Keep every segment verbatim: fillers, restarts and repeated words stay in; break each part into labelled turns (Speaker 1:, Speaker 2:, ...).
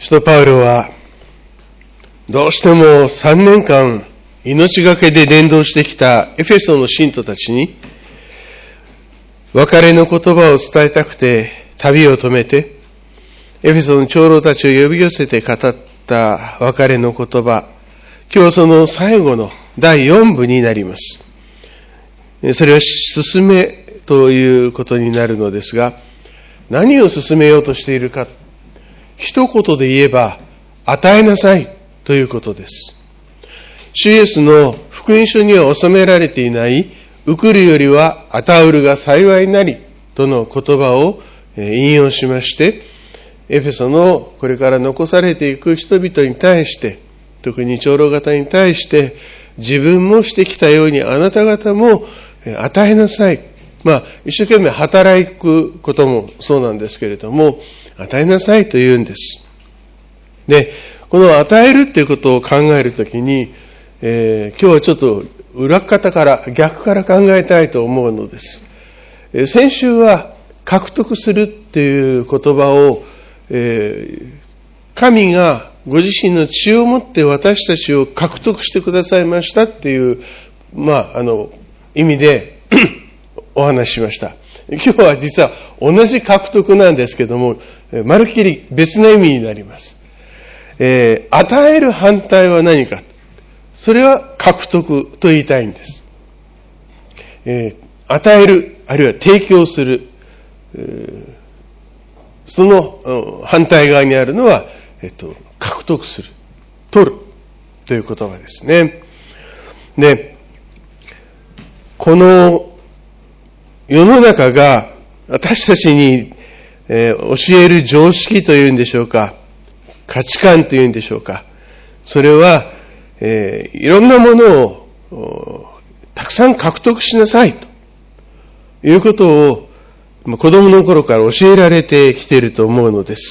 Speaker 1: 使徒パウロは、どうしてもさんねんかん命がけで伝道してきたエフェソの信徒たちに、別れの言葉を伝えたくて旅を止めて、エフェソの長老たちを呼び寄せて語った別れの言葉、今日その最後のだいよんぶになります。それは進めということになるのですが、何を進めようとしているか、一言で言えば、与えなさいということです。主イエスの福音書には収められていない、受くるよりは与うるが幸いなりとの言葉を引用しまして、エフェソのこれから残されていく人々に対して、特に長老方に対して、自分もしてきたようにあなた方も与えなさい。まあ、一生懸命働くこともそうなんですけれども、与えなさいと言うんです。で、この与えるっていうことを考えるときに、えー、今日はちょっと裏方から、逆から考えたいと思うのです。えー、先週は獲得するっていう言葉を、えー、神がご自身の血をもって私たちを獲得してくださいましたっていう、まあ、あの、意味でお話ししました。今日は実は同じ獲得なんですけども、まるっきり別の意味になります。えー、与える反対は何か。それは獲得と言いたいんです。えー、与える、あるいは提供する。えー、その反対側にあるのは、えっと、獲得する。取る。という言葉ですね。で、この世の中が私たちに、えー、教える常識というんでしょうか。価値観というんでしょうか。それは、えー、いろんなものをたくさん獲得しなさいということを子供の頃から教えられてきていると思うのです。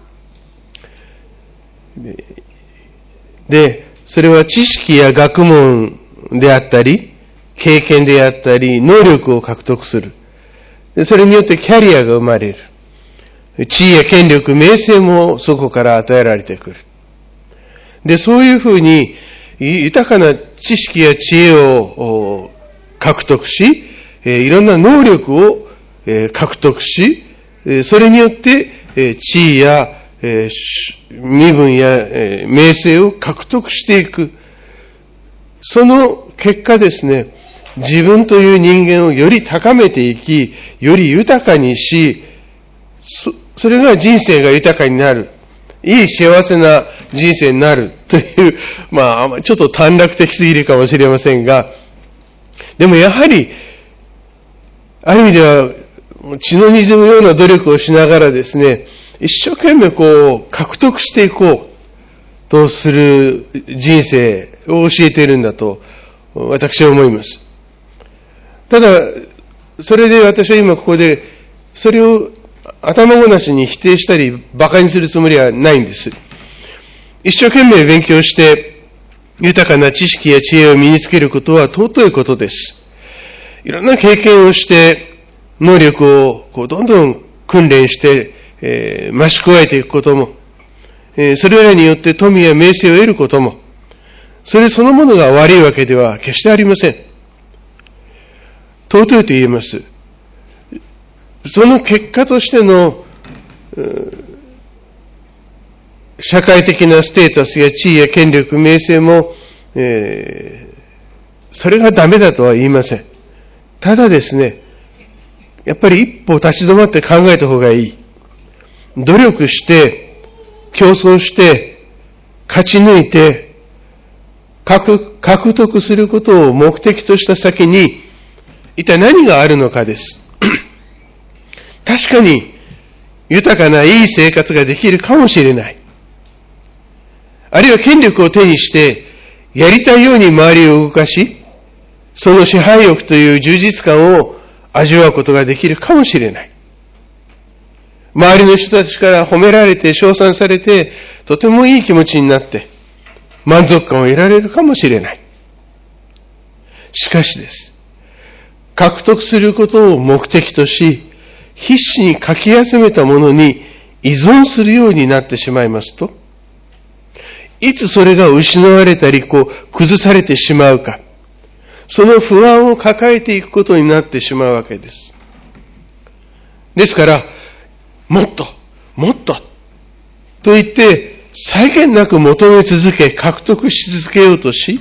Speaker 1: で、それは知識や学問であったり、経験であったり、能力を獲得する。それによってキャリアが生まれる。地位や権力、名声もそこから与えられてくる。で、そういうふうに、豊かな知識や知恵を獲得し、いろんな能力を獲得し、それによって地位や身分や名声を獲得していく。その結果ですね、自分という人間をより高めていき、より豊かにし、そ, それが人生が豊かになる。いい幸せな人生になるという、まあ、ちょっと短絡的すぎるかもしれませんが、でもやはり、ある意味では、血の滲むような努力をしながらですね、一生懸命こう、獲得していこうとする人生を教えているんだと、私は思います。ただ、それで私は今ここで、それを頭ごなしに否定したり、馬鹿にするつもりはないんです。一生懸命勉強して、豊かな知識や知恵を身につけることは尊いことです。いろんな経験をして、能力をこうどんどん訓練して、えー、増し加えていくことも、えー、それらによって富や名声を得ることも、それそのものが悪いわけでは決してありません。尊いと言えます。その結果としての、社会的なステータスや地位や権力、名声も、えー、それがダメだとは言いません。ただですね、やっぱり一歩立ち止まって考えた方がいい。努力して、競争して、勝ち抜いて、獲, 獲得することを目的とした先に、一体何があるのかです。確かに、豊かないい生活ができるかもしれない。あるいは権力を手にして、やりたいように周りを動かし、その支配欲という充実感を味わうことができるかもしれない。周りの人たちから褒められて、称賛されて、とてもいい気持ちになって、満足感を得られるかもしれない。しかしです。獲得することを目的とし、必死にかき集めたものに依存するようになってしまいますと、いつそれが失われたり、こう、崩されてしまうか、その不安を抱えていくことになってしまうわけです。ですから、もっと、もっと、と言って、際限なく求め続け、獲得し続けようとし、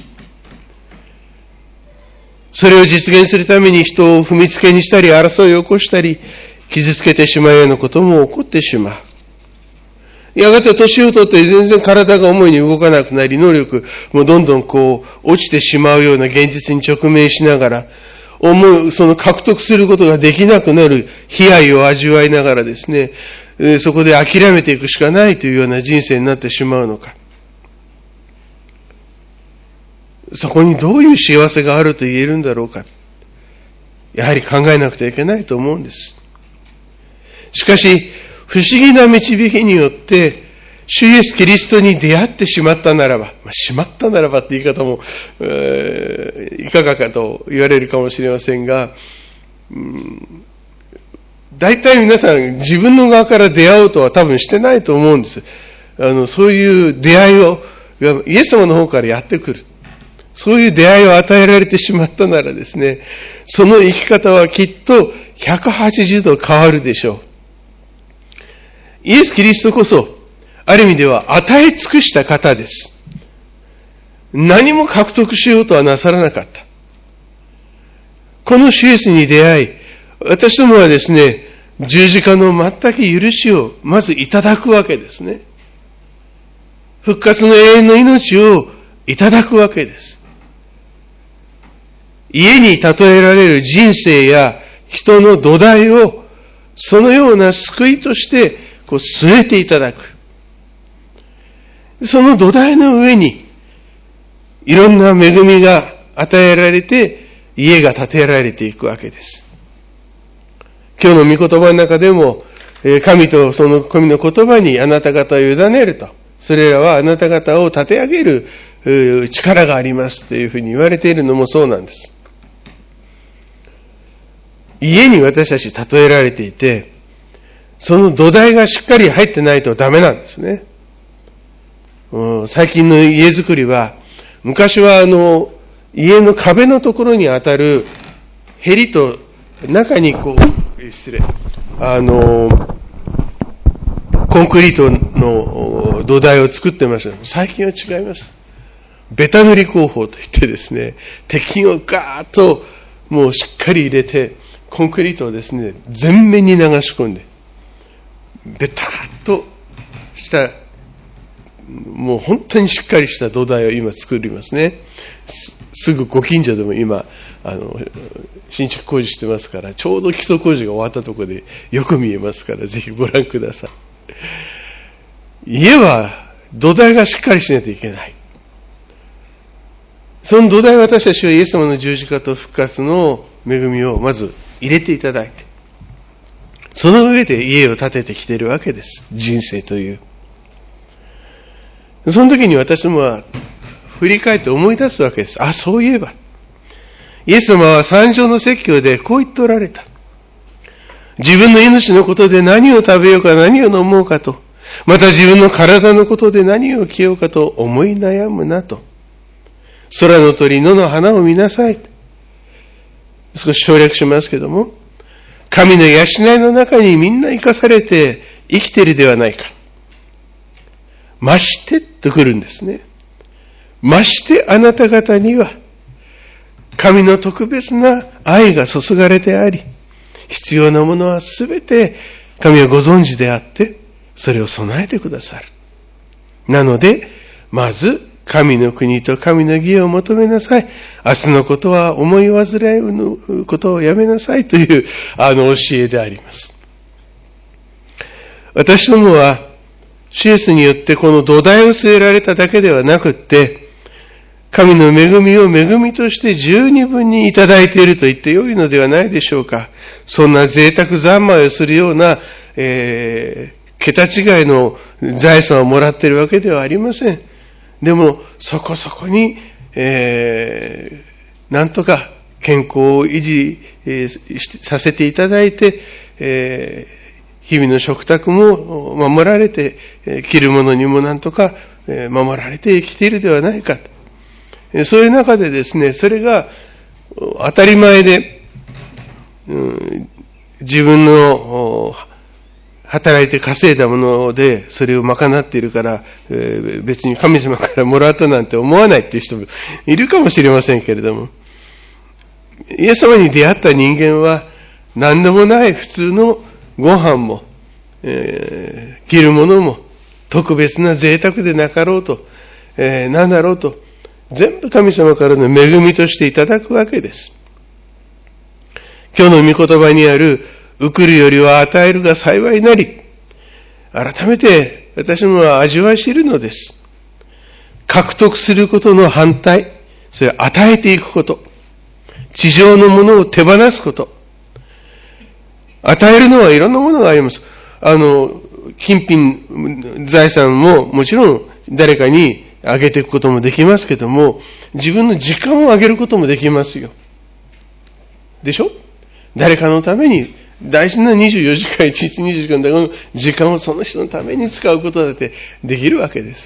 Speaker 1: それを実現するために人を踏みつけにしたり、争いを起こしたり、傷つけてしまうようなことも起こってしまう。やがて年を取って全然体が思いに動かなくなり、能力もどんどんこう、落ちてしまうような現実に直面しながら、思う、その獲得することができなくなる悲哀を味わいながらですね、そこで諦めていくしかないというような人生になってしまうのか。そこにどういう幸せがあると言えるんだろうか。やはり考えなくてはいけないと思うんです。しかし、不思議な導きによって、主イエスキリストに出会ってしまったならば、まあ、しまったならばって言い方も、えー、いかがかと言われるかもしれませんが、うん、大体皆さん自分の側から出会おうとは多分してないと思うんです。あの、そういう出会いを、イエス様の方からやってくる。そういう出会いを与えられてしまったならですね、その生き方はきっとひゃくはちじゅうど変わるでしょう。イエス・キリストこそ、ある意味では与え尽くした方です。何も獲得しようとはなさらなかった。この主イエスに出会い、私どもはですね、十字架の全く許しをまずいただくわけですね。復活の永遠の命をいただくわけです。家に例えられる人生や人の土台をそのような救いとしてこう据えていただく。その土台の上にいろんな恵みが与えられて家が建てられていくわけです。今日の御言葉の中でも神とその神の言葉にあなた方を委ねると。それらはあなた方を立て上げる力がありますというふうに言われているのもそうなんです。家に私たち例えられていて、その土台がしっかり入ってないとダメなんですね。うん、最近の家づくりは、昔はあの、家の壁のところに当たるへりと中にこう、失礼、あの、コンクリートの土台を作ってました。最近は違います。ベタ塗り工法といってですね、鉄筋をガーッともうしっかり入れて、コンクリートをですね、全面に流し込んで、ベターッとした、もう本当にしっかりした土台を今作りますね。す, すぐご近所でも今、あの、新築工事してますから、ちょうど基礎工事が終わったところでよく見えますから、ぜひご覧ください。家は土台がしっかりしないといけない。その土台を私たちはイエス様の十字架と復活の恵みをまず入れていただいて、その上で家を建ててきているわけです。人生という。その時に私どもは振り返って思い出すわけです。あ、そういえば。イエス様は三条の説教でこう言っておられた。自分の命のことで何を食べようか何を飲もうかと、また自分の体のことで何を着ようかと思い悩むなと。空の鳥、野の花を見なさい。少し省略しますけども、神の養いの中にみんな生かされて生きているではないか。ましてと来るんですね。ましてあなた方には神の特別な愛が注がれてあり、必要なものはすべて神はご存知であって、それを備えてくださる。なので、まず神の国と神の義を求めなさい。明日のことは思い煩うことをやめなさいというあの教えであります。私どもは主イエスによってこの土台を据えられただけではなくって、神の恵みを恵みとして十二分にいただいていると言ってよいのではないでしょうか。そんな贅沢三昧をするような、えー、桁違いの財産をもらっているわけではありません。でも、そこそこに、えー、なんとか健康を維持、えー、させていただいて、えー、 日々の食卓も守られて、着るものにもなんとか守られて生きているではないか。そういう中でですね、それが当たり前で、うん、自分の働いて稼いだものでそれを賄っているから、えー、別に神様からもらったなんて思わないっていう人もいるかもしれませんけれども、イエス様に出会った人間は何でもない普通のご飯も、えー、着るものも特別な贅沢でなかろうと、えー、何だろうと全部神様からの恵みとしていただくわけです。今日の御言葉にある受るよりは与えるが幸いなり、改めて私もは味わい知るのです。獲得することの反対、それは与えていくこと、地上のものを手放すこと。与えるのはいろんなものがあります。あの金品財産ももちろん誰かにあげていくこともできますけども、自分の時間をあげることもできますよ。でしょ？誰かのために大事なにじゅうよじかん、いちにちにじゅうよじかんの時間をその人のために使うことだってできるわけです。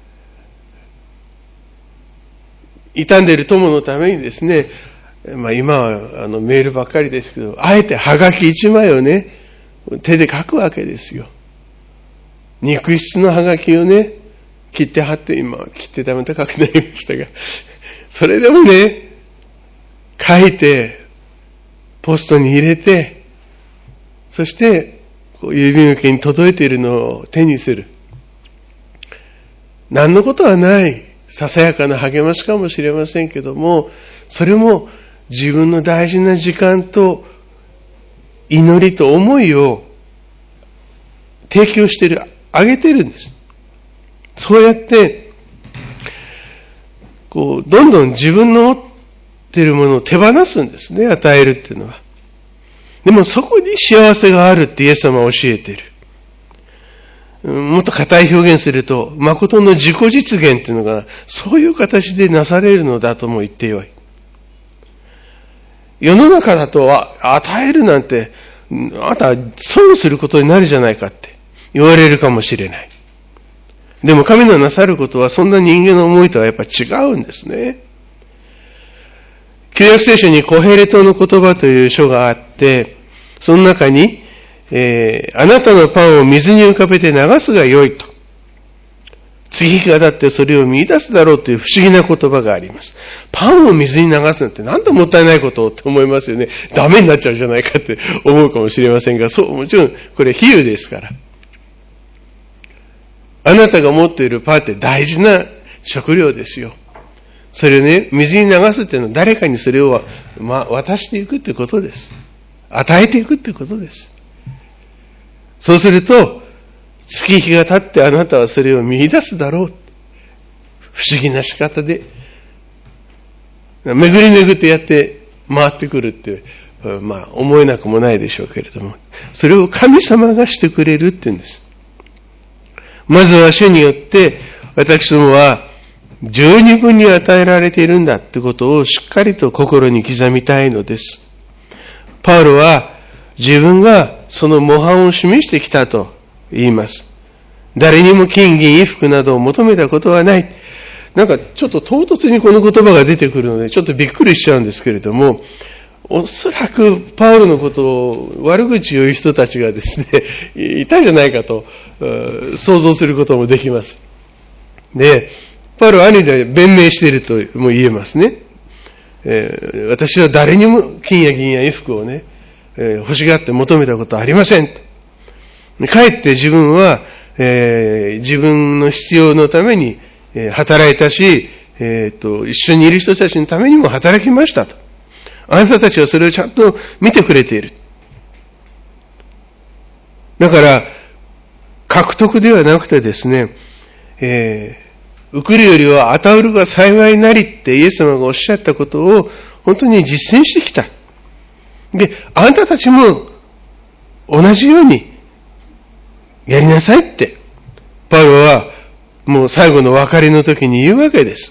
Speaker 1: 傷んでいる友のためにですね、まあ今はあのメールばっかりですけど、あえてハガキいちまいをね、手で書くわけですよ。肉質のハガキをね、切って貼って、今切ってたまた書くなりましたが、それでもね、書いて、ポストに入れて、そして、こう郵便受けに届いているのを手にする。何のことはない、ささやかな励ましかもしれませんけども、それも自分の大事な時間と祈りと思いを提供している、あげているんです。そうやって、こう、どんどん自分の持っているものを手放すんですね、与えるっていうのは。でもそこに幸せがあるってイエス様は教えている。もっと固い表現すると、誠の自己実現っていうのが、そういう形でなされるのだとも言ってよい。世の中だとは、与えるなんて、あなたは損することになるじゃないかって言われるかもしれない。でも神のなさることはそんな人間の思いとはやっぱ違うんですね。旧約聖書にコヘレトの言葉という書があって、その中に、えー、あなたのパンを水に浮かべて流すが良いと。月日が経ってそれを見出すだろうという不思議な言葉があります。パンを水に流すなんてなんともったいないことって思いますよね。ダメになっちゃうじゃないかって思うかもしれませんが、そう、もちろんこれ比喩ですから。あなたが持っているパンって大事な食料ですよ。それをね、水に流すっていうのは誰かにそれを、ま、渡していくってことです。与えていくってことです。そうすると、月日が経ってあなたはそれを見出すだろう。不思議な仕方で。巡り巡ってやって回ってくるって、まあ思えなくもないでしょうけれども、それを神様がしてくれるっていうんです。まずは主によって私どもは十二分に与えられているんだってことをしっかりと心に刻みたいのです。パウロは自分がその模範を示してきたと言います。誰にも金銀衣服などを求めたことはない。なんかちょっと唐突にこの言葉が出てくるのでちょっとびっくりしちゃうんですけれども、おそらくパウロのことを悪口を言う人たちがですね、いたんじゃないかと想像することもできます。で、パウロは兄で弁明しているとも言えますね。えー、私は誰にも金や銀や衣服をね、えー、欲しがって求めたことはありませんと。かえって自分は、えー、自分の必要のために働いたし、えーと、一緒にいる人たちのためにも働きましたと。あなたたちはそれをちゃんと見てくれている。だから、獲得ではなくてですね、えー、受くるよりは与うるが幸いなりってイエス様がおっしゃったことを本当に実践してきた。で、あなたたちも同じようにやりなさいって、パウロはもう最後の別れの時に言うわけです。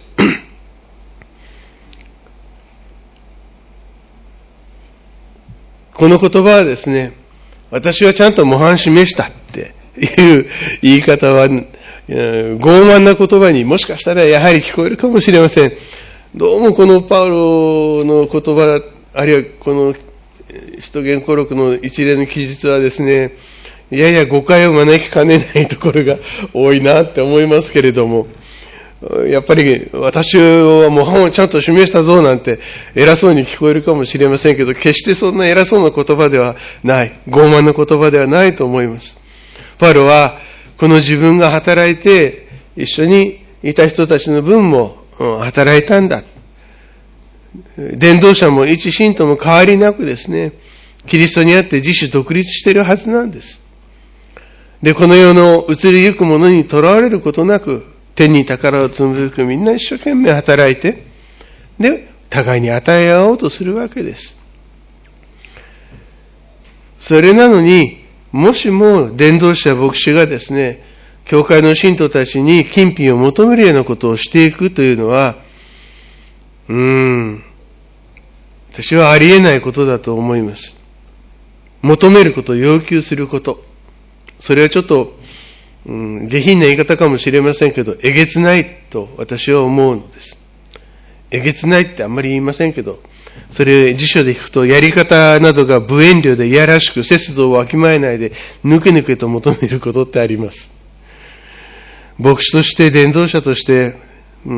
Speaker 1: この言葉はですね、 私はちゃんと模範示したっていう言い方は、傲慢な言葉にもしかしたらやはり聞こえるかもしれません。どうもこのパウロの言葉、あるいはこの使徒言行録の一連の記述はですね、やや誤解を招きかねないところが多いなって思いますけれども、やっぱり私は模範をちゃんと示したぞなんて偉そうに聞こえるかもしれませんけど、決してそんな偉そうな言葉ではない、傲慢な言葉ではないと思います。パウロはこの自分が働いて一緒にいた人たちの分も働いたんだ。伝道者も一信徒も変わりなくですね、キリストにあって自主独立しているはずなんです。で、この世の移りゆくものにとらわれることなく、天に宝を積むべくみんな一生懸命働いて、で、互いに与え合おうとするわけです。それなのに、もしも伝道者牧師がですね、教会の信徒たちに金品を求めるようなことをしていくというのは、うーん、私はありえないことだと思います。求めること、要求すること。それはちょっと、うん、下品な言い方かもしれませんけど、えげつないと私は思うのです。えげつないってあんまり言いませんけど、それ辞書で聞くと、やり方などが無遠慮でいやらしく、節度をわきまえないで、ぬけぬけと求めることってあります。牧師として、伝道者として、うん、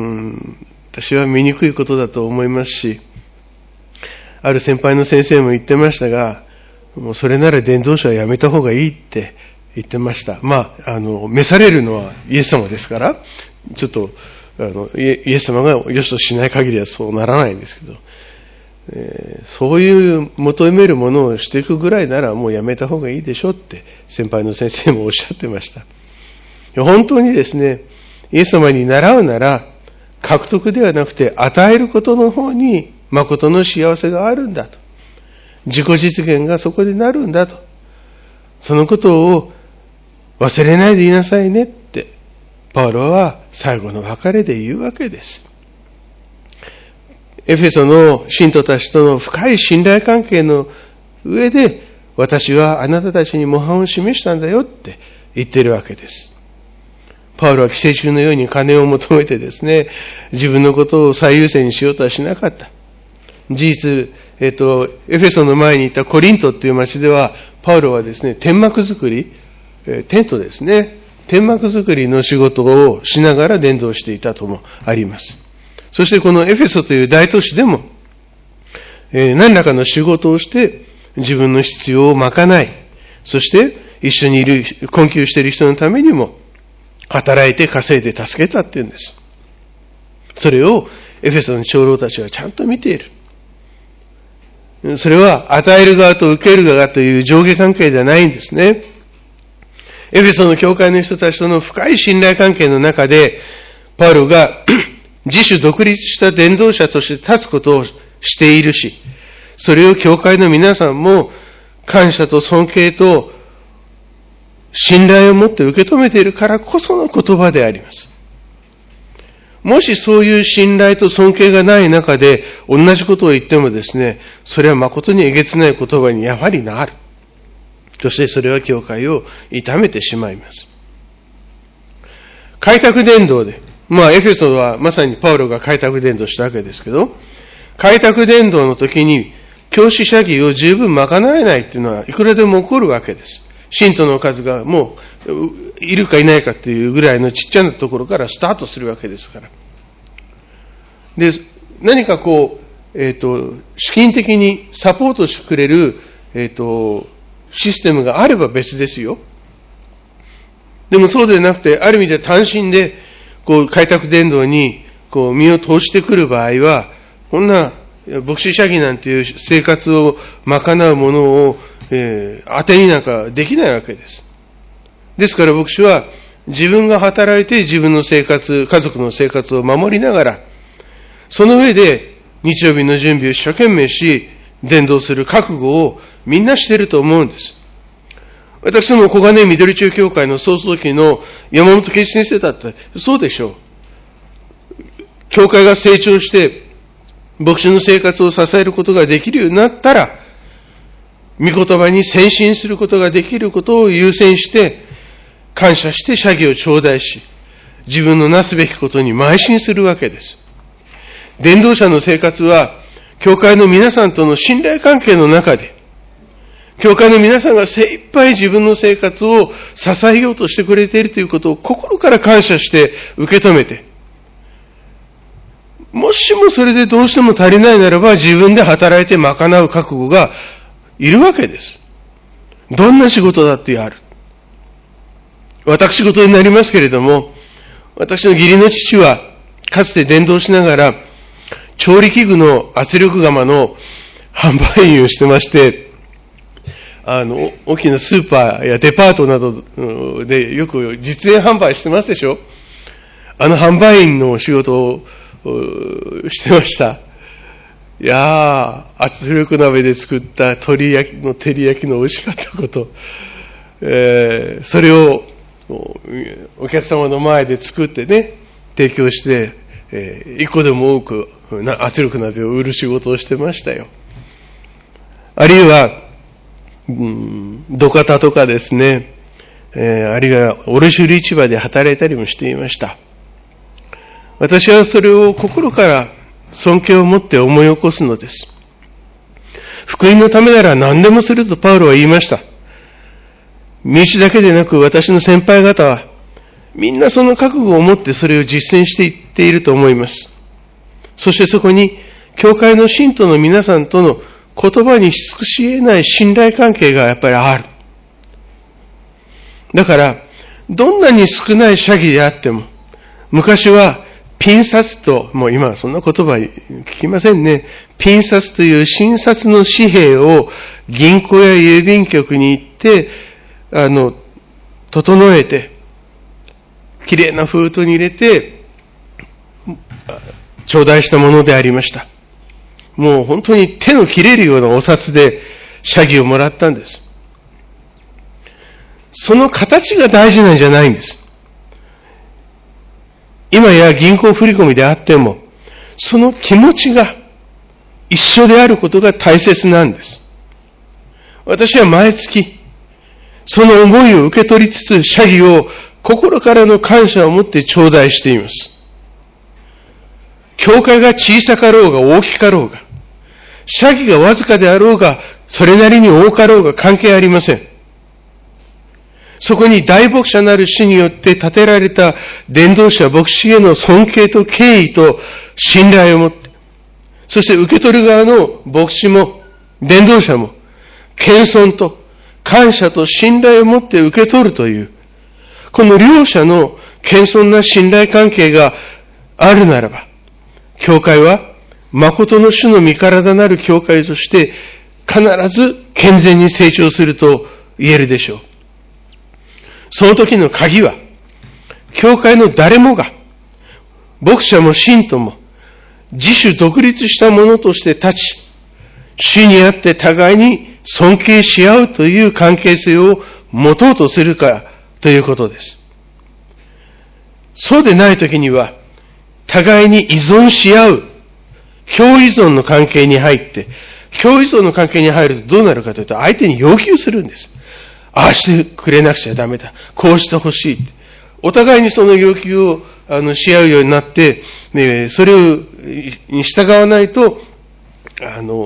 Speaker 1: 私は醜いことだと思いますし、ある先輩の先生も言ってましたが、もうそれなら伝道者はやめた方がいいって言ってました。まあ、あの、召されるのはイエス様ですから、ちょっと、あの、イエス様が良しとしない限りはそうならないんですけど、えー、そういう求めるものをしていくぐらいならもうやめた方がいいでしょって先輩の先生もおっしゃってました。本当にですね、イエス様に習うなら、獲得ではなくて与えることの方に誠の幸せがあるんだと。自己実現がそこでなるんだと。そのことを忘れないでいなさいねって、パウロは最後の別れで言うわけです。エフェソの信徒たちとの深い信頼関係の上で、私はあなたたちに模範を示したんだよって言っているわけです。パウロは寄生虫のように金を求めてですね、自分のことを最優先にしようとはしなかった。事実、えっと、エフェソの前にいたコリントっていう町では、パウロはですね、天幕作り、テントですね、天幕作りの仕事をしながら伝道していたともあります。そしてこのエフェソという大都市でも、えー、何らかの仕事をして自分の必要を賄い、そして一緒にいる、困窮している人のためにも働いて稼いで助けたっていうんです。それをエフェソの長老たちはちゃんと見ている。それは与える側と受ける側という上下関係ではないんですね。エフェソの教会の人たちとの深い信頼関係の中で、パウロが自主独立した伝道者として立つことをしているし、それを教会の皆さんも感謝と尊敬と信頼を持って受け止めているからこその言葉であります。もしそういう信頼と尊敬がない中で同じことを言ってもですね、それは誠にえげつない言葉にやはりなる。そしてそれは教会を痛めてしまいます。開拓伝道で、まあエフェソはまさにパウロが開拓伝道したわけですけど、開拓伝道の時に教師者義を十分賄えないっていうのはいくらでも起こるわけです。信徒の数がもういるかいないかっていうぐらいのちっちゃなところからスタートするわけですから。で、何かこう、えっと、資金的にサポートしてくれる、えっと、システムがあれば別ですよ。でもそうでなくて、ある意味で単身で、こう、開拓伝道に、こう、身を投じてくる場合は、こんな、牧師社義なんていう生活を賄うものを、えー、当てになんかできないわけです。ですから牧師は、自分が働いて自分の生活、家族の生活を守りながら、その上で日曜日の準備を一生懸命し、伝道する覚悟をみんなしていると思うんです。私ども小金井緑中教会の創造期の山本圭一先生だったらそうでしょう。教会が成長して牧師の生活を支えることができるようになったら、 御言葉に先進することができることを優先して、感謝して謝儀を頂戴し、自分のなすべきことに邁進するわけです。伝道者の生活は、教会の皆さんとの信頼関係の中で、教会の皆さんが精一杯自分の生活を支えようとしてくれているということを心から感謝して受け止めて、もしもそれでどうしても足りないならば自分で働いて賄う覚悟がいるわけです。どんな仕事だってやる。私事になりますけれども、私の義理の父はかつて伝道しながら調理器具の圧力釜の販売員をしてまして、あの、大きなスーパーやデパートなどでよく実演販売してますでしょ？あの販売員の仕事をしてました。いやー、圧力鍋で作った鶏焼きの照り焼きの美味しかったこと、えー、それをお客様の前で作ってね、提供して、えー、一個でも多く圧力鍋を売る仕事をしてましたよ。あるいは、うん、土方とかですね、えー、あるいは卸売市場で働いたりもしていました。私はそれを心から尊敬を持って思い起こすのです。福音のためなら何でもするとパウロは言いました。身内だけでなく私の先輩方はみんなその覚悟を持ってそれを実践していっていると思います。そしてそこに教会の信徒の皆さんとの言葉にし尽くし得ない信頼関係がやっぱりある。だからどんなに少ない謝儀であっても、昔はピン札と、もう今はそんな言葉聞きませんね。ピン札という新札の紙幣を銀行や郵便局に行って、あの、整えて、きれいな封筒に入れて、頂戴したものでありました。もう本当に手の切れるようなお札で謝儀をもらったんです。その形が大事なんじゃないんです。今や銀行振込であっても、その気持ちが一緒であることが大切なんです。私は毎月、その思いを受け取りつつ、謝儀を心からの感謝を持って頂戴しています。教会が小さかろうが大きかろうが、謝儀がわずかであろうが、それなりに多かろうが関係ありません。そこに大牧者なる主によって建てられた伝道者牧師への尊敬と敬意と信頼を持って、そして受け取る側の牧師も伝道者も謙遜と感謝と信頼を持って受け取るという、この両者の謙遜な信頼関係があるならば、教会は誠の主の御体なる教会として必ず健全に成長すると言えるでしょう。その時の鍵は、教会の誰もが、牧者も信徒も、自主独立したものとして立ち、主にあって互いに尊敬し合うという関係性を持とうとするかということです。そうでない時には、互いに依存し合う、共依存の関係に入って、共依存の関係に入るとどうなるかというと、相手に要求するんです。ああしてくれなくちゃダメだ。こうしてほしい。お互いにその要求をあのし合うようになって、ね、それをに従わないと、あの、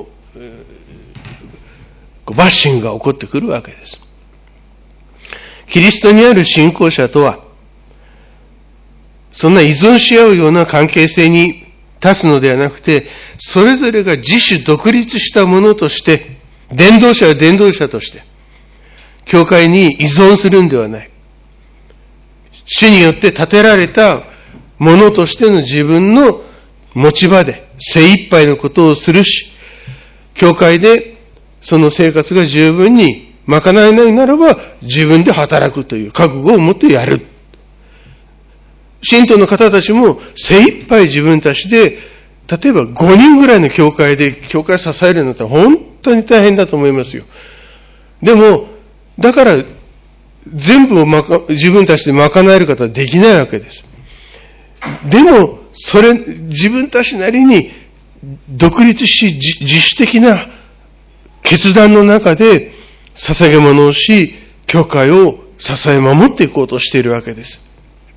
Speaker 1: バッシングが起こってくるわけです。キリストにある信仰者とは、そんな依存し合うような関係性に立つのではなくて、それぞれが自主独立したものとして、伝道者は伝道者として、教会に依存するんではない。主によって建てられたものとしての自分の持ち場で精一杯のことをするし、教会でその生活が十分に賄えないならば自分で働くという覚悟を持ってやる。信徒の方たちも精一杯自分たちで、例えばごにんぐらいの教会で教会を支えるのって本当に大変だと思いますよ。でも、だから、全部をまか自分たちで賄えることはできないわけです。でも、それ、自分たちなりに独立し、自主的な決断の中で捧げ物をし、教会を支え守っていこうとしているわけです。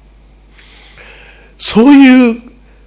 Speaker 1: そういう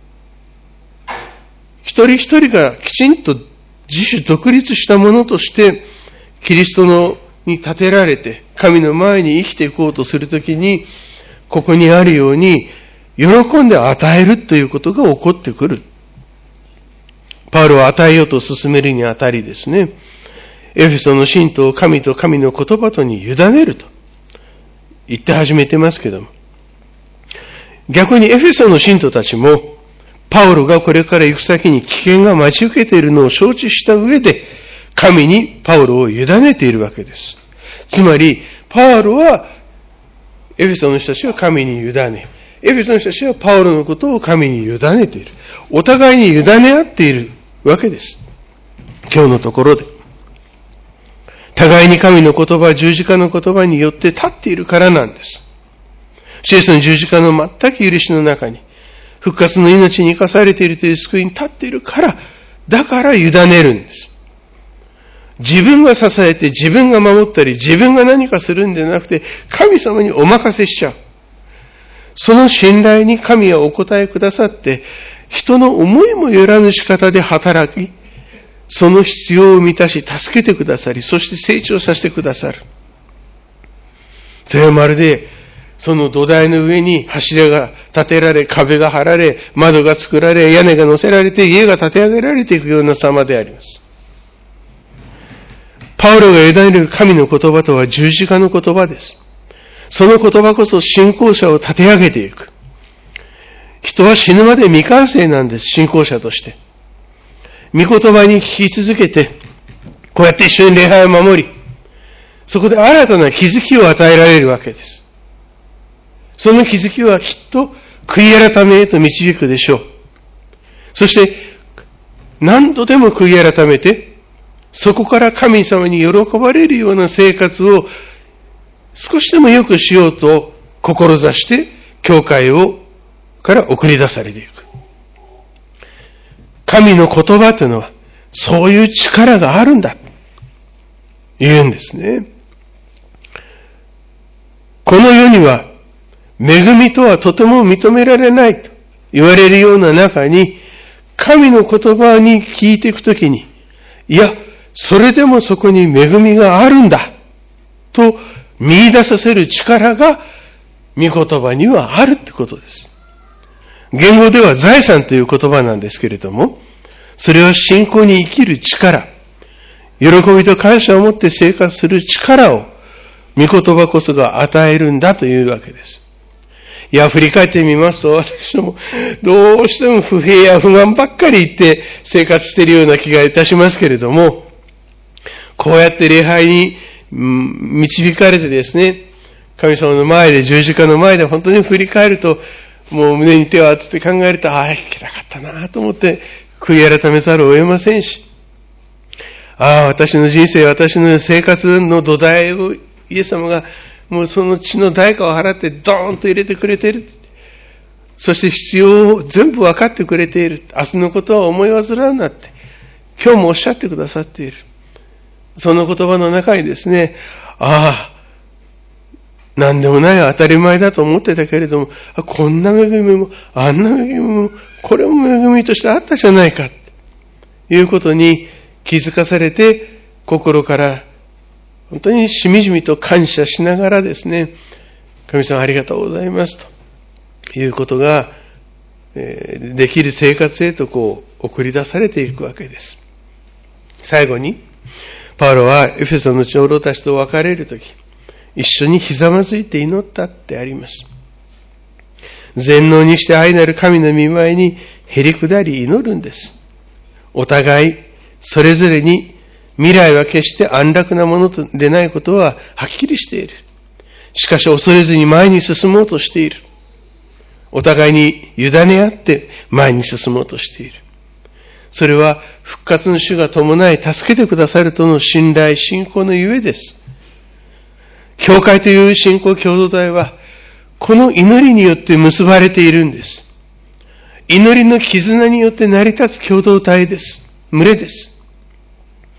Speaker 1: 一人一人がきちんと自主独立したものとして、キリストのに立てられて、神の前に生きていこうとするときに、ここにあるように、喜んで与えるということが起こってくる。パウロは与えようと進めるにあたりですね、エフェソの信徒を神と神の言葉とに委ねると言って始めてますけども、逆にエフェソの信徒たちも、パウロがこれから行く先に危険が待ち受けているのを承知した上で、神にパウロを委ねているわけです。つまり、パウロは、エフェソの人たちは神に委ね、エフェソの人たちはパウロのことを神に委ねている。お互いに委ね合っているわけです。今日のところで。互いに神の言葉、十字架の言葉によって立っているからなんです。イエスの十字架の全く許しの中に、復活の命に生かされているという救いに立っているから、だから委ねるんです。自分が支えて、自分が守ったり、自分が何かするんではなくて、神様にお任せしちゃう。その信頼に神はお答えくださって、人の思いもよらぬ仕方で働き、その必要を満たし、助けてくださり、そして成長させてくださる。それはまるで、その土台の上に柱が建てられ、壁が張られ、窓が作られ、屋根が乗せられて、家が建て上げられていくような様であります。パウロが委ねる神の言葉とは十字架の言葉です。その言葉こそ信仰者を立て上げていく。人は死ぬまで未完成なんです、信仰者として。御言葉に聞き続けて、こうやって一緒に礼拝を守り、そこで新たな気づきを与えられるわけです。その気づきはきっと悔い改めへと導くでしょう。そして、何度でも悔い改めて、そこから神様に喜ばれるような生活を少しでも良くしようと志して、教会をから送り出されていく。神の言葉というのは、そういう力があるんだ。言うんですね。この世には、恵みとはとても認められないと言われるような中に、神の言葉に聞いていくときに、いや、それでもそこに恵みがあるんだと見出させる力が御言葉にはあるってことです。言語では財産という言葉なんですけれども、それは信仰に生きる力、喜びと感謝を持って生活する力を御言葉こそが与えるんだというわけです。いや、振り返ってみますと、私もどうしても不平や不満ばっかり言って生活しているような気がいたしますけれども、こうやって礼拝に導かれてですね、神様の前で、十字架の前で本当に振り返ると、もう胸に手を当てて考えると、ああ、いけなかったなと思って悔い改めざるを得ませんし、ああ、私の人生、私の生活の土台をイエス様がもうその血の代価を払ってドーンと入れてくれている。そして必要を全部分かってくれている。明日のことは思い煩うなって、今日もおっしゃってくださっている。その言葉の中にですね、ああ、何でもない当たり前だと思ってたけれども、あ、こんな恵みも、あんな恵みも、これも恵みとしてあったじゃないか、ということに気づかされて、心から本当にしみじみと感謝しながらですね、神様ありがとうございますということが、えー、できる生活へとこう送り出されていくわけです。最後に、パウロはエフェソの長老たちと別れるとき、一緒にひざまずいて祈ったってあります。全能にして愛なる神の御前にへり下り祈るんです。お互い、それぞれに未来は決して安楽なものでないことははっきりしている。しかし恐れずに前に進もうとしている。お互いに委ね合って前に進もうとしている。それは復活の主が伴い助けてくださるとの信頼、信仰のゆえです。教会という信仰共同体は、この祈りによって結ばれているんです。祈りの絆によって成り立つ共同体です。群れです。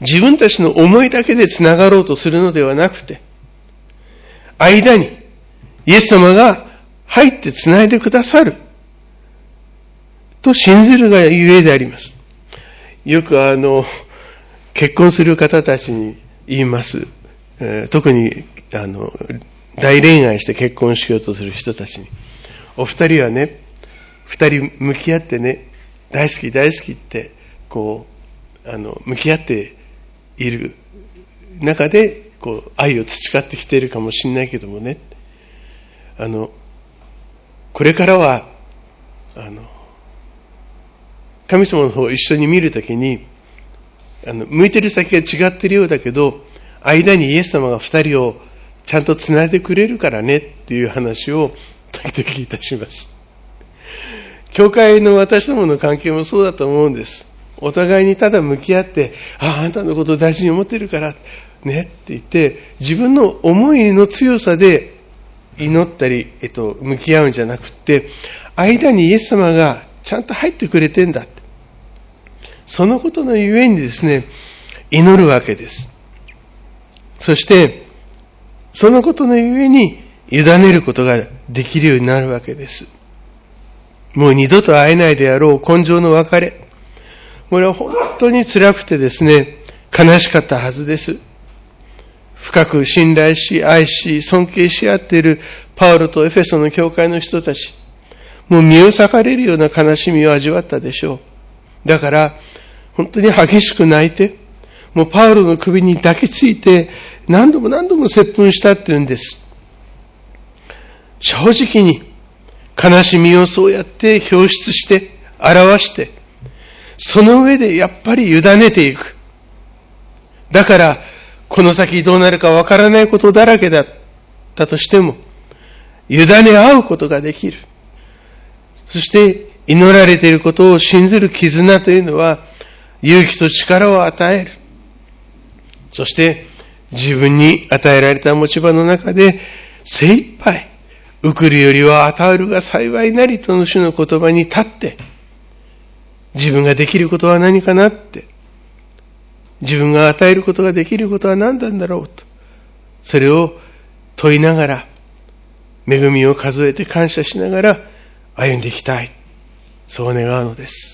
Speaker 1: 自分たちの思いだけでつながろうとするのではなくて、間にイエス様が入ってつないでくださると信ずるがゆえであります。よくあの、結婚する方たちに言います。えー、特にあの、大恋愛して結婚しようとする人たちに。お二人はね、二人向き合ってね、大好き大好きって、こう、あの、向き合っている中で、こう、愛を培ってきているかもしれないけどもね、あの、これからは、あの、神様の方を一緒に見るときに、あの、向いてる先が違ってるようだけど、間にイエス様が二人をちゃんとつないでくれるからねっていう話を時々いたします。教会の私どもの関係もそうだと思うんです。お互いにただ向き合って、ああ、あんたのことを大事に思ってるから、ねって言って、自分の思いの強さで祈ったり、えっと、向き合うんじゃなくて、間にイエス様がちゃんと入ってくれてんだ。そのことのゆえにですね、祈るわけです。そして、そのことのゆえに委ねることができるようになるわけです。もう二度と会えないであろう今生の別れ。これは本当に辛くてですね、悲しかったはずです。深く信頼し、愛し、尊敬し合っているパウロとエフェソの教会の人たち。もう身を裂かれるような悲しみを味わったでしょう。だから、本当に激しく泣いて、もうパウロの首に抱きついて、何度も何度も接吻したって言うんです。正直に、悲しみをそうやって表出して、表して、その上でやっぱり委ねていく。だから、この先どうなるかわからないことだらけだったとしても、委ね合うことができる。そして、祈られていることを信ずる絆というのは、勇気と力を与える。そして、自分に与えられた持ち場の中で、精一杯、受くるよりは与えるが幸いなりとの主の言葉に立って、自分ができることは何かなって、自分が与えることができることは何なんだろうと、それを問いながら、恵みを数えて感謝しながら歩んでいきたい。そう願うのです。